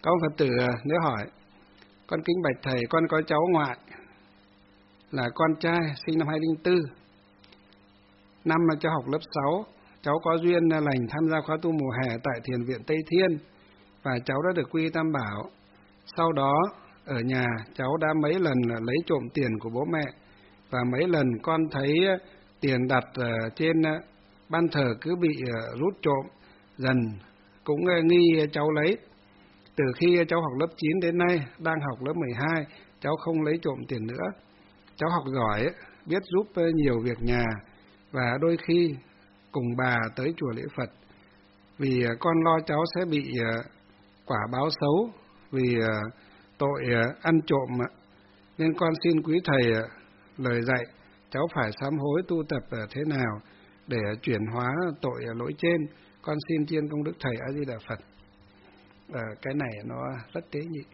Có ông Phật tử nếu hỏi: con kính bạch thầy, con có cháu ngoại là con trai sinh năm 2004. Năm là cháu học lớp 6, cháu có duyên lành tham gia khóa tu mùa hè tại Thiền viện Tây Thiên và cháu đã được quy Tam Bảo. Sau đó ở nhà cháu đã mấy lần lấy trộm tiền của bố mẹ, và mấy lần con thấy tiền đặt trên ban thờ cứ bị rút trộm, dần cũng nghi cháu lấy. Từ khi cháu học lớp 9 đến nay, đang học lớp 12, cháu không lấy trộm tiền nữa. Cháu học giỏi, biết giúp nhiều việc nhà, và đôi khi cùng bà tới chùa lễ Phật. Vì con lo cháu sẽ bị quả báo xấu vì tội ăn trộm, nên con xin quý thầy lời dạy cháu phải sám hối tu tập thế nào để chuyển hóa tội lỗi trên. Con xin chiên công đức thầy A Di Đà Phật. Cái này nó rất tế nhị.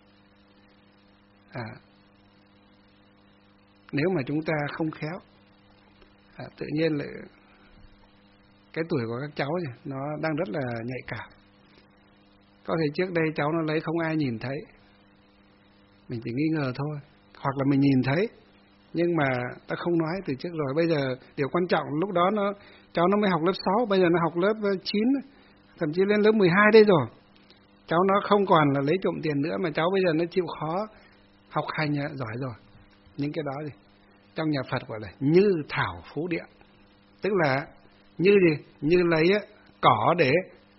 Nếu mà chúng ta không khéo, tự nhiên lại cái tuổi của các cháu này, nó đang rất là nhạy cảm. Có thể trước đây cháu nó lấy không ai nhìn thấy, mình chỉ nghi ngờ thôi, hoặc là mình nhìn thấy nhưng mà ta không nói từ trước rồi. Bây giờ điều quan trọng lúc đó cháu nó mới học lớp 6, bây giờ nó học lớp 9, thậm chí lên lớp 12 đây rồi. Cháu nó không còn là lấy trộm tiền nữa, mà cháu bây giờ nó chịu khó học hành giỏi rồi. Những cái đó gì trong nhà Phật gọi là như thảo phú địa, tức là như gì? Như lấy cỏ để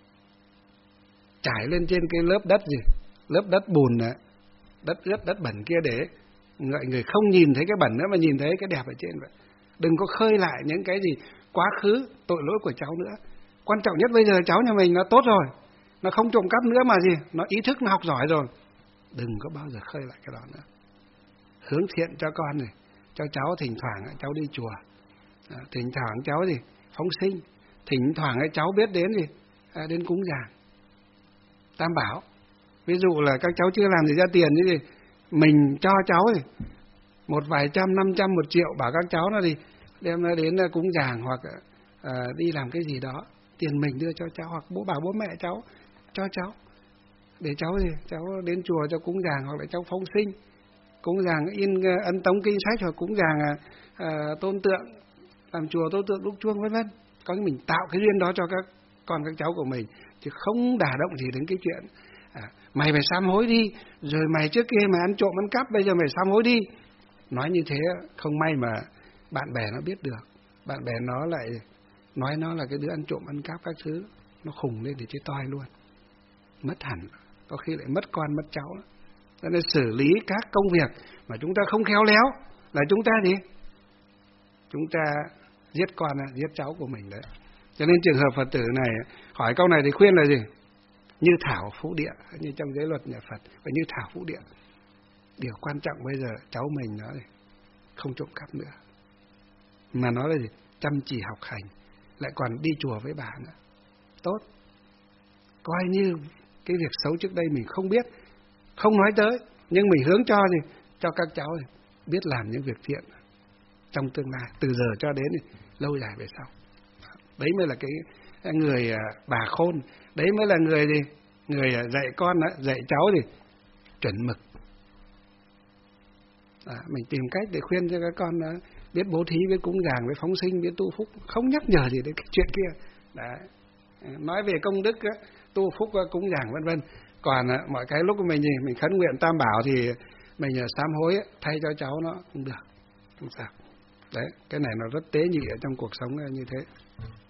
trải lên trên cái lớp đất gì, lớp đất bùn, đất ướt, đất bẩn kia, để người không nhìn thấy cái bẩn nữa mà nhìn thấy cái đẹp ở trên vậy. Đừng có khơi lại những cái gì quá khứ tội lỗi của cháu nữa. Quan trọng nhất bây giờ cháu nhà mình nó tốt rồi, nó không trộm cắp nữa mà gì, nó ý thức, nó học giỏi rồi. Đừng có bao giờ khơi lại cái đó nữa. Hướng thiện cho con này, cho cháu thỉnh thoảng cháu đi chùa, thỉnh thoảng cháu gì phóng sinh, thỉnh thoảng cháu biết đến gì đến cúng dường Tam Bảo. Ví dụ là các cháu chưa làm gì ra tiền như gì, mình cho cháu thì một vài trăm, 500, 1 triệu, bảo các cháu nó đi đem nó đến cúng dường, hoặc đi làm cái gì đó, tiền mình đưa cho cháu, hoặc bảo bố mẹ cháu cho cháu, để cháu gì cháu đến chùa cho cúng dường, hoặc là cháu phóng sinh, cúng dường in ấn tống kinh sách, hoặc cúng dường tôn tượng, làm chùa tôn tượng đúc chuông vân vân. Có cái mình tạo cái duyên đó cho các con các cháu của mình, chứ không đả động gì đến cái chuyện mày phải sám hối đi, rồi mày trước kia mày ăn trộm ăn cắp, bây giờ mày sám hối đi. Nói như thế không may mà bạn bè nó biết được, bạn bè nó lại nói nó là cái đứa ăn trộm ăn cắp các thứ, nó khùng lên thì chết toi luôn, mất hẳn, có khi lại mất con mất cháu. Cho nên xử lý các công việc mà chúng ta không khéo léo là chúng ta gì? Chúng ta giết con, giết cháu của mình đấy. Cho nên trường hợp Phật tử này hỏi câu này thì khuyên là gì? Như thảo phú địa, như trong giới luật nhà Phật, và như thảo phú địa. Điều quan trọng bây giờ cháu mình nó không trộm cắp nữa, mà nó là gì? Chăm chỉ học hành, lại còn đi chùa với bà nữa. Tốt. Coi như cái việc xấu trước đây mình không biết, không nói tới, nhưng mình hướng cho gì? Cho các cháu biết làm những việc thiện trong tương lai, từ giờ cho đến lâu dài về sau. Đấy mới là cái người bà khôn, đấy mới là người gì? Người dạy con, dạy cháu gì? Chuẩn mực. Mình tìm cách để khuyên cho các con biết bố thí, biết cúng dường, biết phóng sinh, biết tu phúc, không nhắc nhở gì đến cái chuyện kia. Đấy. Nói về công đức tu phúc, cúng dường vân vân. Còn mọi cái lúc của mình gì, mình khấn nguyện Tam Bảo thì mình sám hối thay cho cháu nó cũng được, không sao. Đấy, cái này nó rất tế nhị ở trong cuộc sống như thế.